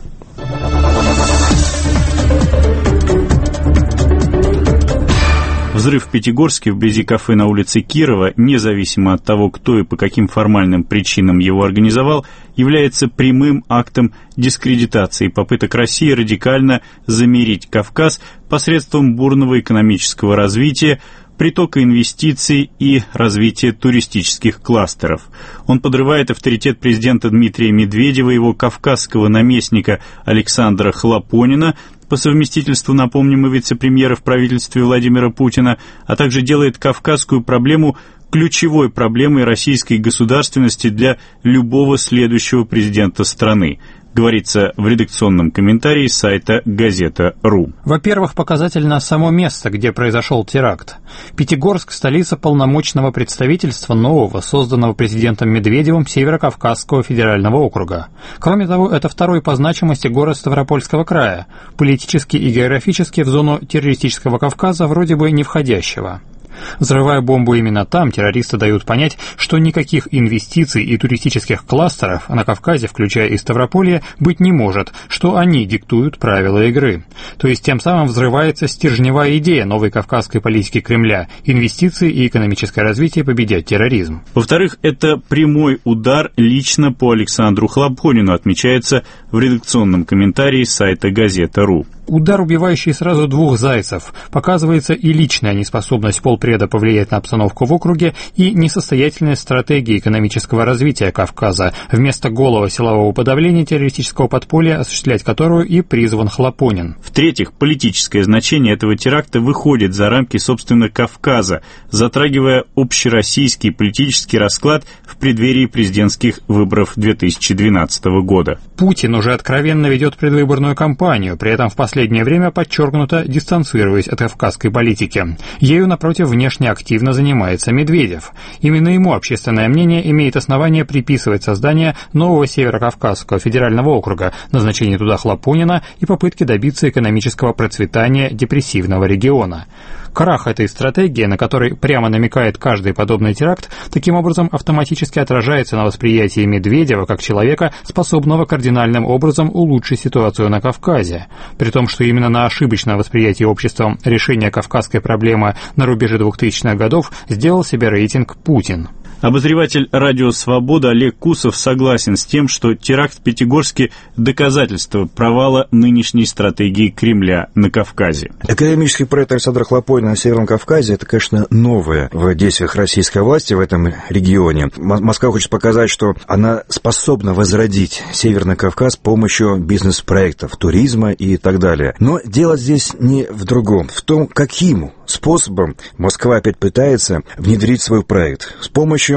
Взрыв в Пятигорске вблизи кафе на улице Кирова, независимо от того, кто и по каким формальным причинам его организовал, является прямым актом дискредитации попыток России радикально замерить Кавказ посредством бурного экономического развития, притока инвестиций и развития туристических кластеров. Он подрывает авторитет президента Дмитрия Медведева, его кавказского наместника Александра Хлопонина, по совместительству, напомним, и вице-премьера в правительстве Владимира Путина, а также делает кавказскую проблему ключевой проблемой российской государственности для любого следующего президента страны, говорится в редакционном комментарии сайта «Газета.ру». Во-первых, показательно само место, где произошел теракт. Пятигорск – столица полномочного представительства нового, созданного президентом Медведевым Северо-Кавказского федерального округа. Кроме того, это второй по значимости город Ставропольского края, политически и географически в зону террористического Кавказа вроде бы не входящего. Взрывая бомбу именно там, террористы дают понять, что никаких инвестиций и туристических кластеров на Кавказе, включая и Ставрополье, быть не может, что они диктуют правила игры. То есть тем самым взрывается стержневая идея новой кавказской политики Кремля – инвестиции и экономическое развитие победят терроризм. Во-вторых, это прямой удар лично по Александру Хлопонину, отмечается в редакционном комментарии сайта «Газета.ру». Удар, убивающий сразу двух зайцев, показывается и личная неспособность полпреда повлиять на обстановку в округе, и несостоятельность стратегии экономического развития Кавказа, вместо голого силового подавления террористического подполья, осуществлять которую и призван Хлопонин. В-третьих, политическое значение этого теракта выходит за рамки, собственно, Кавказа, затрагивая общероссийский политический расклад в преддверии президентских выборов 2012 года. Путин уже откровенно ведет предвыборную кампанию, при этом в последнее время подчеркнуто дистанцируясь от кавказской политики. Ею, напротив, внешне активно занимается Медведев. Именно ему общественное мнение имеет основание приписывать создание нового Северо-Кавказского федерального округа, назначение туда Хлопонина и попытки добиться экономического процветания депрессивного региона. Крах этой стратегии, на который прямо намекает каждый подобный теракт, таким образом автоматически отражается на восприятии Медведева как человека, способного кардинальным образом улучшить ситуацию на Кавказе. При том, что именно на ошибочное восприятие обществом решения кавказской проблемы на рубеже 2000-х годов сделал себе рейтинг Путин. Обозреватель «Радио Свобода» Олег Кусов согласен с тем, что теракт в Пятигорске – доказательство провала нынешней стратегии Кремля на Кавказе. Экономический проект Александра Хлопонина на Северном Кавказе – это, конечно, новое в действиях российской власти в этом регионе. Москва хочет показать, что она способна возродить Северный Кавказ с помощью бизнес-проектов, туризма и так далее. Но дело здесь не в другом, в том, каким способом Москва опять пытается внедрить свой проект. С помощью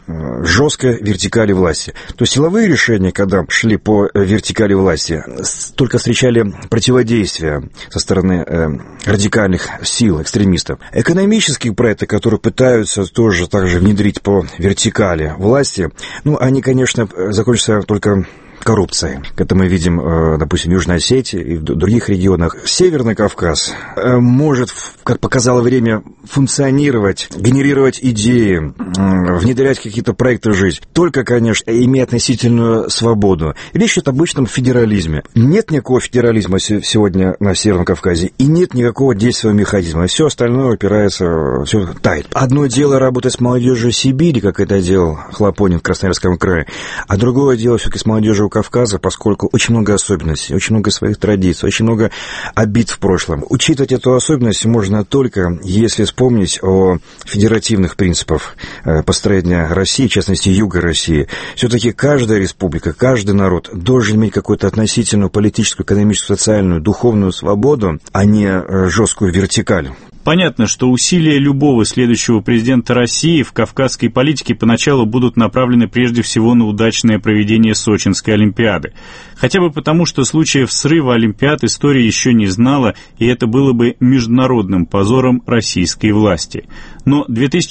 жесткой вертикали власти. То есть силовые решения, когда шли по вертикали власти, только встречали противодействие со стороны радикальных сил, экстремистов. Экономические проекты, которые пытаются тоже также внедрить по вертикали власти, они, конечно, закончатся только коррупции. Это мы видим, допустим, в Южной Осетии и в других регионах. Северный Кавказ может, как показало время, функционировать, генерировать идеи, внедрять какие-то проекты в жизнь, только, конечно, имея относительную свободу. Речь идет об обычном федерализме. Нет никакого федерализма сегодня на Северном Кавказе, и нет никакого действия механизма. Все остальное опирается, все тает. Одно дело работать с молодежью Сибири, как это делал Хлопонин в Красноярском крае, а другое дело все-таки с молодежью Кавказа, поскольку очень много особенностей, очень много своих традиций, очень много обид в прошлом. Учитывать эту особенность можно только, если вспомнить о федеративных принципах построения России, в частности, Юга России. Все-таки каждая республика, каждый народ должен иметь какую-то относительную политическую, экономическую, социальную, духовную свободу, а не жесткую вертикаль. Понятно, что усилия любого следующего президента России в кавказской политике поначалу будут направлены прежде всего на удачное проведение Сочинской Олимпиады. Хотя бы потому, что случаев срыва Олимпиад история еще не знала, и это было бы международным позором российской власти. Но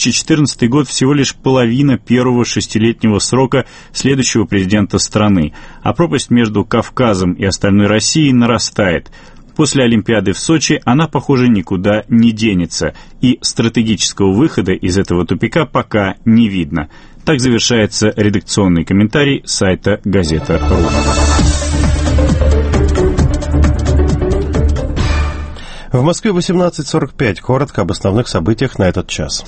2014 год всего лишь половина первого шестилетнего срока следующего президента страны, а пропасть между Кавказом и остальной Россией нарастает. После Олимпиады в Сочи она, похоже, никуда не денется, и стратегического выхода из этого тупика пока не видно. Так завершается редакционный комментарий сайта «Газета.ру». В Москве 18:45. Коротко об основных событиях на этот час.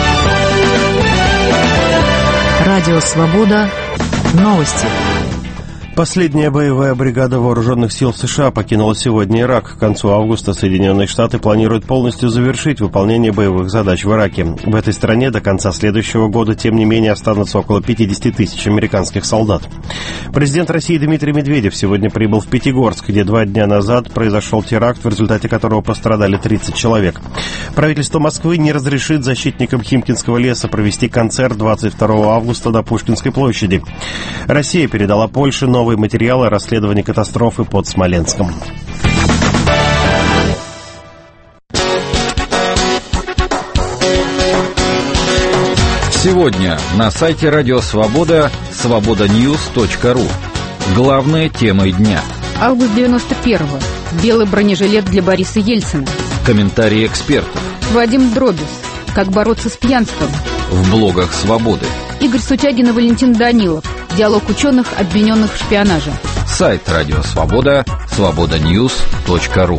Радио «Свобода». Новости. Последняя боевая бригада вооруженных сил США покинула сегодня Ирак. К концу августа Соединенные Штаты планируют полностью завершить выполнение боевых задач в Ираке. В этой стране до конца следующего года, тем не менее, останутся около 50 тысяч американских солдат. Президент России Дмитрий Медведев сегодня прибыл в Пятигорск, где 2 дня назад произошел теракт, в результате которого пострадали 30 человек. Правительство Москвы не разрешит защитникам Химкинского леса провести концерт 22 августа на Пушкинской площади. Россия передала Польше новые материалы о расследовании катастрофы под Смоленском. Сегодня на сайте Радио Свобода свободаньюз.ру. Главные темы дня. Август 91-го. Белый бронежилет для Бориса Ельцина. Комментарии экспертов. Вадим Дробис. Как бороться с пьянством. В блогах Свободы. Игорь Сутягин и Валентин Данилов. Диалог ученых, обвиненных в шпионаже. Сайт Радио Свобода свободаньюз.ру.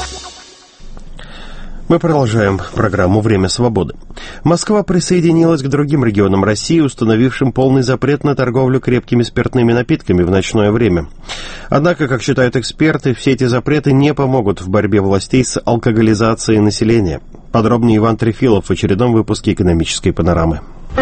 Мы продолжаем программу «Время свободы». Москва присоединилась к другим регионам России, установившим полный запрет на торговлю крепкими спиртными напитками в ночное время. Однако, как считают эксперты, все эти запреты не помогут в борьбе властей с алкоголизацией населения. Подробнее Иван Трефилов в очередном выпуске «Экономической панорамы».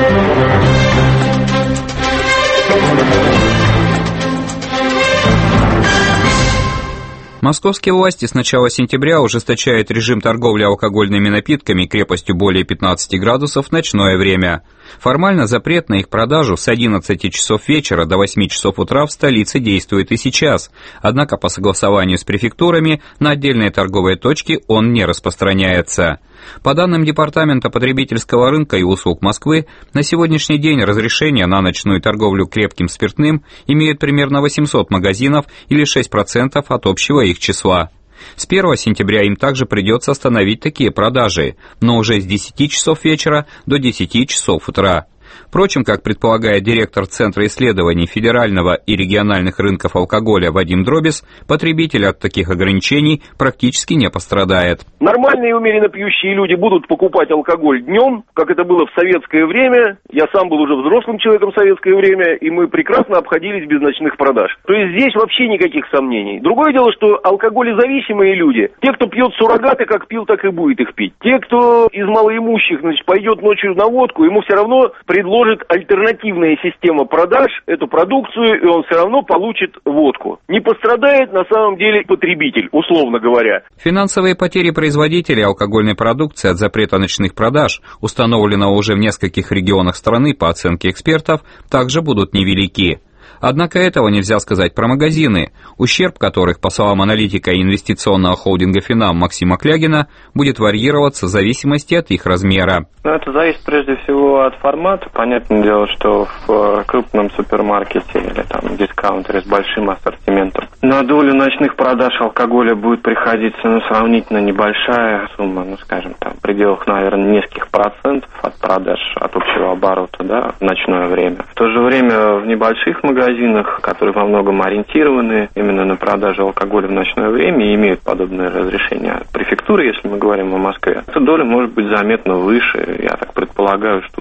Московские власти с начала сентября ужесточают режим торговли алкогольными напитками крепостью более 15 градусов в ночное время. Формально запрет на их продажу с 11 часов вечера до 8 часов утра в столице действует и сейчас, однако по согласованию с префектурами на отдельные торговые точки он не распространяется. По данным Департамента потребительского рынка и услуг Москвы, на сегодняшний день разрешение на ночную торговлю крепким спиртным имеют примерно 800 магазинов или 6% от общего их числа. С 1 сентября им также придется остановить такие продажи, но уже с 10 часов вечера до 10 часов утра. Впрочем, как предполагает директор Центра исследований федерального и региональных рынков алкоголя Вадим Дробис, потребитель от таких ограничений практически не пострадает. Нормальные и умеренно пьющие люди будут покупать алкоголь днем, как это было в советское время. Я сам был уже взрослым человеком в советское время, и мы прекрасно обходились без ночных продаж. То есть здесь вообще никаких сомнений. Другое дело, что алкоголезависимые люди, те, кто пьет суррогаты, как пил, так и будет их пить. Те, кто из малоимущих, пойдет ночью на водку, ему все равно предложит альтернативная система продаж эту продукцию, и он все равно получит водку. Не пострадает на самом деле потребитель, условно говоря. Финансовые потери производителей алкогольной продукции от запрета ночных продаж, установленного уже в нескольких регионах страны по оценке экспертов, также будут невелики. Однако этого нельзя сказать про магазины, ущерб которых, по словам аналитика инвестиционного холдинга «Финам» Максима Клягина, будет варьироваться в зависимости от их размера. Это зависит прежде всего от формата. Понятное дело, что в крупном супермаркете или там дискаунтере с большим ассортиментом на долю ночных продаж алкоголя будет приходиться сравнительно небольшая сумма, скажем, там в пределах, наверное, нескольких процентов от продаж, от общего оборота, да, в ночное время. В то же время в небольших магазинах, которые во многом ориентированы именно на продажу алкоголя в ночное время и имеют подобное разрешение от префектуры, если мы говорим о Москве, эта доля может быть заметно выше. Я так предполагаю, что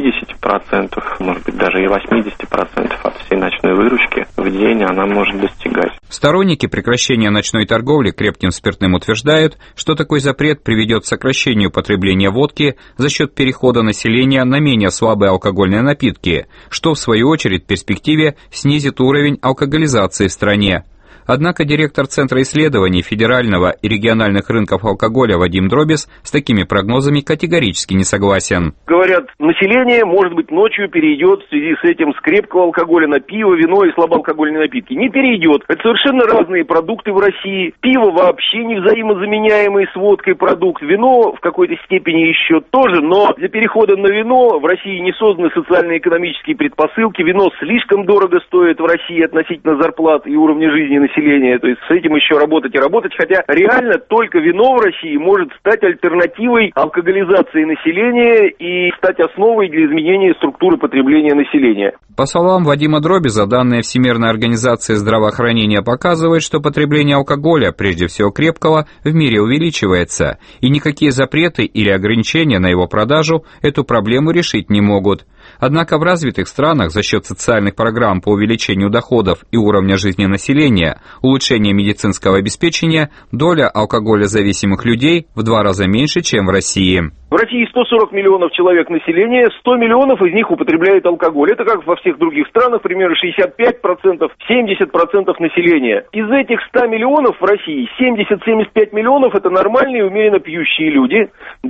50%, может быть даже и 80% от всей ночной выручки в день она может достигать. Сторонники прекращения ночной торговли крепким спиртным утверждают, что такой запрет приведет к сокращению потребления водки за счет перехода населения на менее слабые алкогольные напитки, что в свою очередь в перспективе снизит уровень алкоголизации в стране. Однако директор Центра исследований федерального и региональных рынков алкоголя Вадим Дробис с такими прогнозами категорически не согласен. Говорят, население, может быть, ночью перейдет в связи с этим с крепкого алкоголя на пиво, вино и слабоалкогольные напитки. Не перейдет. Это совершенно разные продукты в России. Пиво вообще не взаимозаменяемый с водкой продукт. Вино в какой-то степени еще тоже, но для перехода на вино в России не созданы социально-экономические предпосылки. Вино слишком дорого стоит в России относительно зарплат и уровня жизни населения. населения. То есть с этим еще работать и работать. Хотя реально только вино в России может стать альтернативой алкоголизации населения и стать основой для изменения структуры потребления населения. По словам Вадима Дробиза, данные Всемирной организации здравоохранения показывают, что потребление алкоголя, прежде всего крепкого, в мире увеличивается, и никакие запреты или ограничения на его продажу эту проблему решить не могут. Однако в развитых странах за счет социальных программ по увеличению доходов и уровня жизни населения, улучшения медицинского обеспечения, доля алкоголезависимых людей в 2 раза меньше, чем в России. В России 140 миллионов человек населения, 100 миллионов из них употребляет алкоголь. Это как во всех других странах, примерно 65%, 70% населения. Из этих 100 миллионов в России 70-75 миллионов это нормальные, умеренно пьющие люди.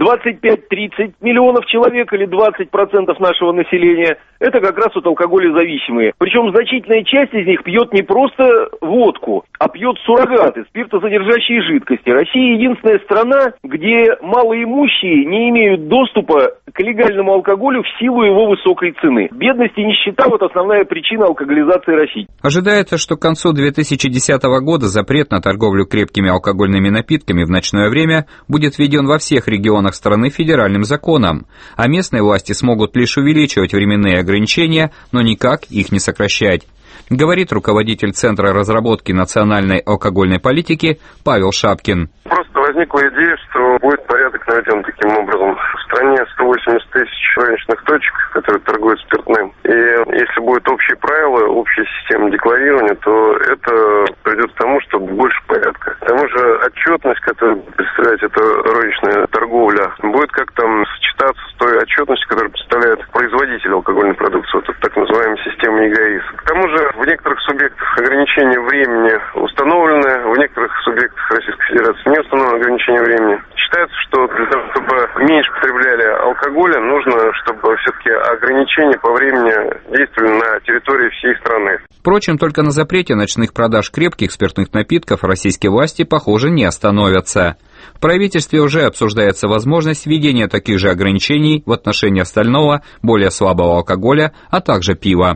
25-30 миллионов человек или 20% нашего населения это как раз вот алкоголезависимые. Причем значительная часть из них пьет не просто водку, а пьет суррогаты, спиртосодержащие жидкости. Россия единственная страна, где малоимущие не имеют доступа к легальному алкоголю в силу его высокой цены. Бедность и нищета – вот основная причина алкоголизации России. Ожидается, что к концу 2010 года запрет на торговлю крепкими алкогольными напитками в ночное время будет введен во всех регионах страны федеральным законом, а местные власти смогут лишь увеличивать временные ограничения, но никак их не сокращать. Говорит руководитель Центра разработки национальной алкогольной политики Павел Шапкин. Просто возникла идея, что будет порядок наведен таким образом. В стране 180 тысяч розничных точек, которые торгуют спиртным. И если будут общие правила, общая система декларирования, то это придет к тому, что больше порядка. К тому же отчетность, которую представляет эта розничная торговля, будет как-то сочетаться с той отчетностью, которую представляет производитель алкогольной продукции. Вот так называемая система ЕГАИС. К тому же в некоторых субъектах ограничения времени установлены, в некоторых субъектах Российской Федерации не установлено ограничение времени. Считается, что для того, чтобы меньше потребляли алкоголя, нужно, чтобы все-таки ограничения по времени действовали на территории всей страны. Впрочем, только на запрете ночных продаж крепких спиртных напитков российские власти, похоже, не остановятся. В правительстве уже обсуждается возможность введения таких же ограничений в отношении остального, более слабого алкоголя, а также пива.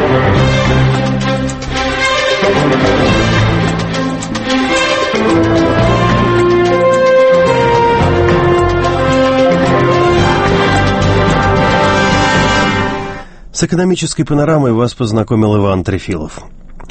С экономической панорамой вас познакомил Иван Трефилов.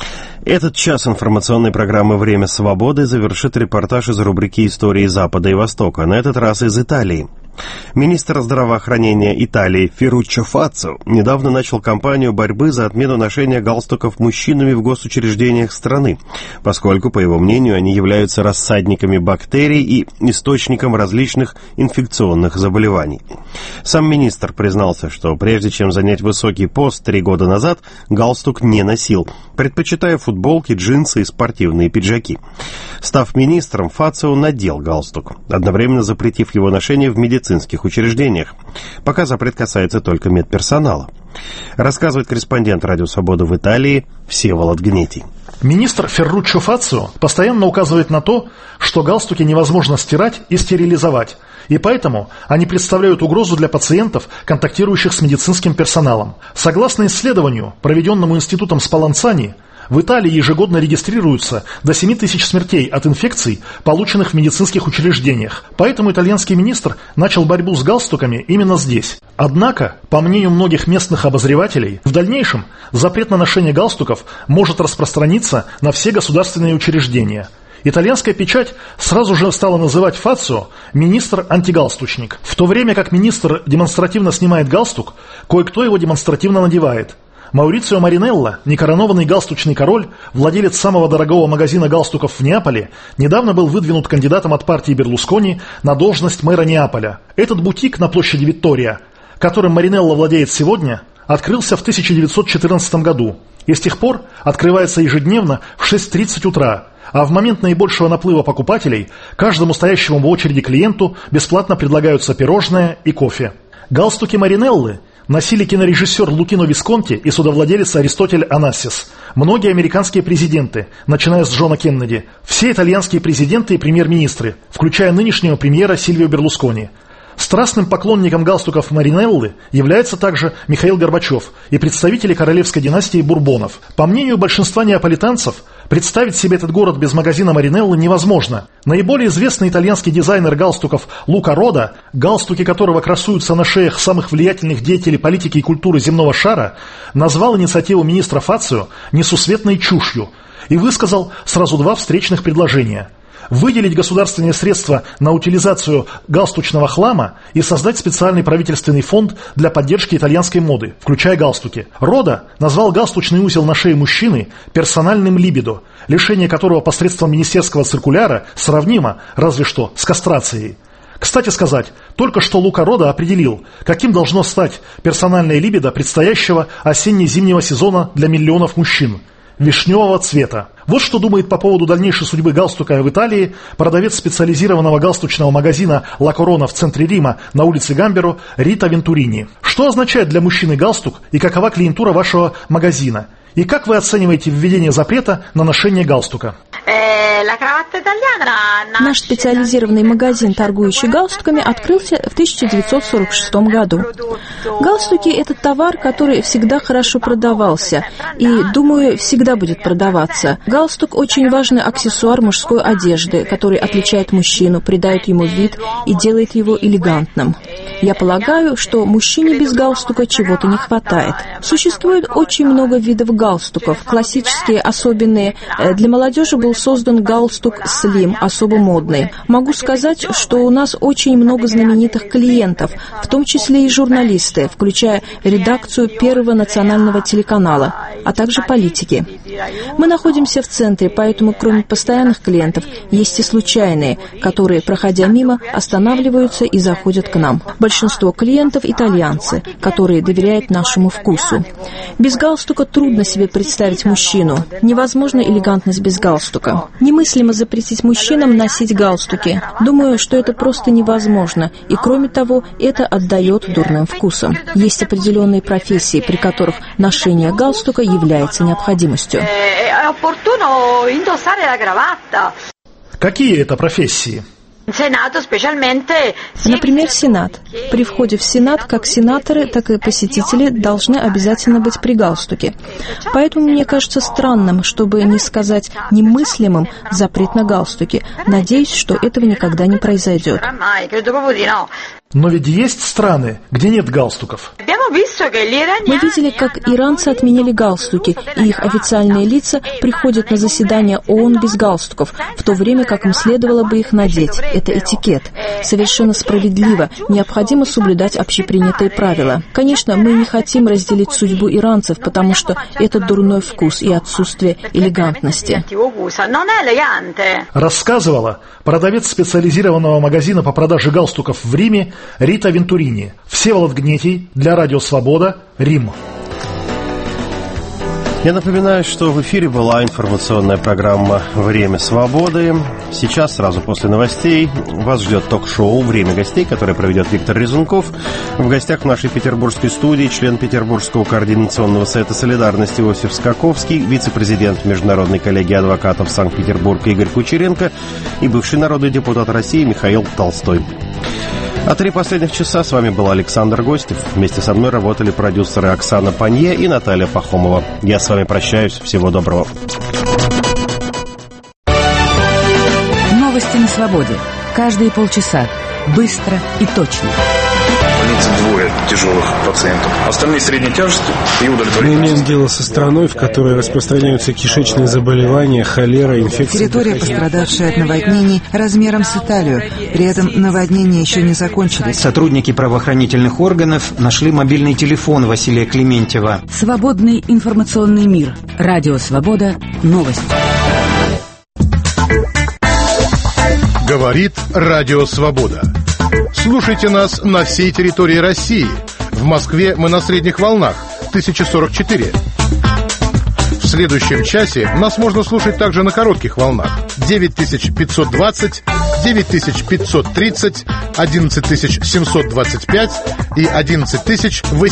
Этот час информационной программы «Время свободы» завершит репортаж из рубрики «Истории Запада и Востока», на этот раз из Италии. Министр здравоохранения Италии Ферруччо Фаццо недавно начал кампанию борьбы за отмену ношения галстуков мужчинами в госучреждениях страны, поскольку, по его мнению, они являются рассадниками бактерий и источником различных инфекционных заболеваний. Сам министр признался, что прежде чем занять высокий пост 3 года назад, галстук не носил, предпочитая футболки, джинсы и спортивные пиджаки. Став министром, Фаццо надел галстук, одновременно запретив его ношение в медицинских учреждениях. Пока запрет касается только медперсонала. Рассказывает корреспондент «Радио Свобода» в Италии Всеволод Гнетий. Министр Ферруччо Фаццо постоянно указывает на то, что галстуки невозможно стирать и стерилизовать, и поэтому они представляют угрозу для пациентов, контактирующих с медицинским персоналом. Согласно исследованию, проведенному институтом Спалланцани, в Италии ежегодно регистрируются до 7 тысяч смертей от инфекций, полученных в медицинских учреждениях. Поэтому итальянский министр начал борьбу с галстуками именно здесь. Однако, по мнению многих местных обозревателей, в дальнейшем запрет на ношение галстуков может распространиться на все государственные учреждения. Итальянская печать сразу же стала называть Фаццо «министр-антигалстучник». В то время как министр демонстративно снимает галстук, кое-кто его демонстративно надевает. Маурицио Маринелло, некоронованный галстучный король, владелец самого дорогого магазина галстуков в Неаполе, недавно был выдвинут кандидатом от партии Берлускони на должность мэра Неаполя. Этот бутик на площади Виттория, которым Маринелло владеет сегодня, открылся в 1914 году и с тех пор открывается ежедневно в 6:30 утра, а в момент наибольшего наплыва покупателей каждому стоящему в очереди клиенту бесплатно предлагаются пирожное и кофе. Галстуки Маринеллы носили кинорежиссер Лукино Висконти и судовладелец Аристотель Онассис, многие американские президенты, начиная с Джона Кеннеди, все итальянские президенты и премьер-министры, включая нынешнего премьера Сильвио Берлускони. Страстным поклонником галстуков Маринеллы является также Михаил Горбачев и представители королевской династии Бурбонов. По мнению большинства неаполитанцев, Представить себе этот город без магазина Маринелло невозможно. Наиболее известный итальянский дизайнер галстуков Лука Рода, галстуки которого красуются на шеях самых влиятельных деятелей политики и культуры земного шара, назвал инициативу министра Фацио несусветной чушью и высказал сразу два встречных предложения: выделить государственные средства на утилизацию галстучного хлама и создать специальный правительственный фонд для поддержки итальянской моды, включая галстуки. Рода назвал галстучный узел на шее мужчины персональным либидо, лишение которого посредством министерского циркуляра сравнимо, разве что, с кастрацией. Кстати сказать, только что Лука Рода определил, каким должно стать персональное либидо предстоящего осенне-зимнего сезона для миллионов мужчин – вишневого цвета. Вот что думает по поводу дальнейшей судьбы галстука в Италии продавец специализированного галстучного магазина «Ла Корона» в центре Рима на улице Гамберо Рита Вентурини. Что означает для мужчины галстук и какова клиентура вашего магазина? И как вы оцениваете введение запрета на ношение галстука? Наш специализированный магазин, торгующий галстуками, открылся в 1946 году. Галстуки – это товар, который всегда хорошо продавался и, думаю, всегда будет продаваться. Галстук – очень важный аксессуар мужской одежды, который отличает мужчину, придает ему вид и делает его элегантным. Я полагаю, что мужчине без галстука чего-то не хватает. Существует очень много видов галстуков. Классические, особенные. Для молодежи был создан галстук Slim, особо модный. Могу сказать, что у нас очень много знаменитых клиентов, в том числе и журналисты, включая редакцию Первого национального телеканала, а также политики. Мы находимся в центре, поэтому кроме постоянных клиентов есть и случайные, которые, проходя мимо, останавливаются и заходят к нам. Большинство клиентов – итальянцы, которые доверяют нашему вкусу. Без галстука трудно себе представить мужчину. Невозможна элегантность без галстука. Немыслимо запретить мужчинам носить галстуки. Думаю, что это просто невозможно. И кроме того, это отдает дурным вкусом. Есть определенные профессии, при которых ношение галстука является необходимостью. Какие это профессии? Например, Сенат. При входе в Сенат как сенаторы, так и посетители должны обязательно быть при галстуке. Поэтому мне кажется странным, чтобы не сказать немыслимым, запрет на галстуки. Надеюсь, что этого никогда не произойдет. Но ведь есть страны, где нет галстуков. Мы видели, как иранцы отменили галстуки, и их официальные лица приходят на заседания ООН без галстуков, в то время как им следовало бы их надеть. Это этикет. Совершенно справедливо. Необходимо соблюдать общепринятые правила. Конечно, мы не хотим разделить судьбу иранцев, потому что это дурной вкус и отсутствие элегантности. Рассказывала продавец специализированного магазина по продаже галстуков в Риме Рита Вентурини. Всеволод Гнетий для Радио Свобода, Рим. Я напоминаю, что в эфире была информационная программа «Время свободы». Сейчас, сразу после новостей, вас ждет ток-шоу «Время гостей», которое проведет Виктор Резунков. В гостях в нашей петербургской студии член Петербургского координационного совета солидарности Иосиф Скаковский, вице-президент Международной коллегии адвокатов Санкт-Петербурга Игорь Кучеренко и бывший народный депутат России Михаил Толстой. А 3 последних часа с вами был Александр Гостев. Вместе со мной работали продюсеры Оксана Панье и Наталья Пахомова. Я с вами прощаюсь. Всего доброго. Новости на свободе. Каждые полчаса. Быстро и точно. Двое тяжелых пациентов. Остальные средней тяжести и удовлетворительности. Мы имеем дело со страной, в которой распространяются кишечные заболевания, холера, инфекции. Территория, пострадавшая от наводнений, размером с Италию. При этом наводнения еще не закончились. Сотрудники правоохранительных органов нашли мобильный телефон Василия Клементьева. Свободный информационный мир. Радио Свобода. Новости. Говорит Радио Свобода. Слушайте нас на всей территории России. В Москве мы на средних волнах 1044. В следующем часе нас можно слушать также на коротких волнах 9520, 9530, 11725 и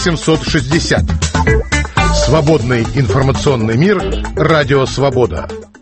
11860. Свободный информационный мир. Радио Свобода.